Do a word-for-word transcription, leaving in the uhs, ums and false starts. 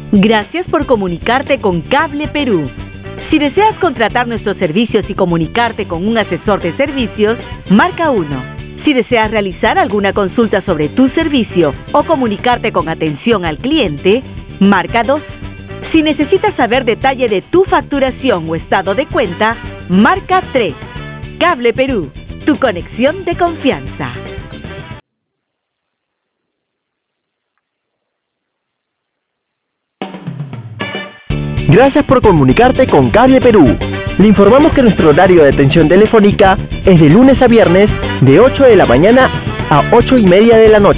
Gracias por comunicarte con Cable Perú. Si deseas contratar nuestros servicios y comunicarte con un asesor de servicios, marca uno. Si deseas realizar alguna consulta sobre tu servicio o comunicarte con atención al cliente, marca dos. Si necesitas saber detalle de tu facturación o estado de cuenta, marca tres. Cable Perú, tu conexión de confianza. Gracias por comunicarte con Cable Perú. Le informamos que nuestro horario de atención telefónica es de lunes a viernes de ocho de la mañana a ocho y media de la noche.